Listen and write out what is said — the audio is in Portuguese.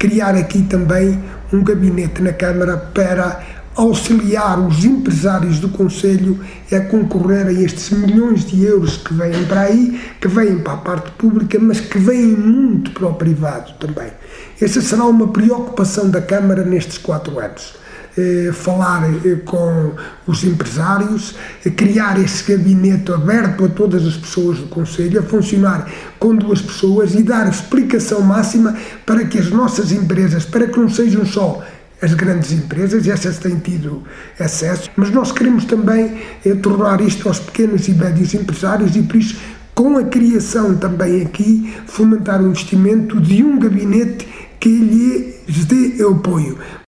criar aqui também um gabinete na Câmara para auxiliar os empresários do Conselho a concorrer a estes milhões de euros que vêm para aí, que vêm para a parte pública, mas que vêm muito para o privado também. Essa será uma preocupação da Câmara nestes 4 anos. Falar com os empresários, criar esse gabinete aberto a todas as pessoas do Conselho, a funcionar com 2 pessoas e dar explicação máxima para que as nossas empresas, para que não sejam só as grandes empresas, essas têm tido acesso, mas nós queremos também tornar isto aos pequenos e médios empresários e por isso, com a criação também aqui, fomentar o investimento de um gabinete que lhes dê apoio.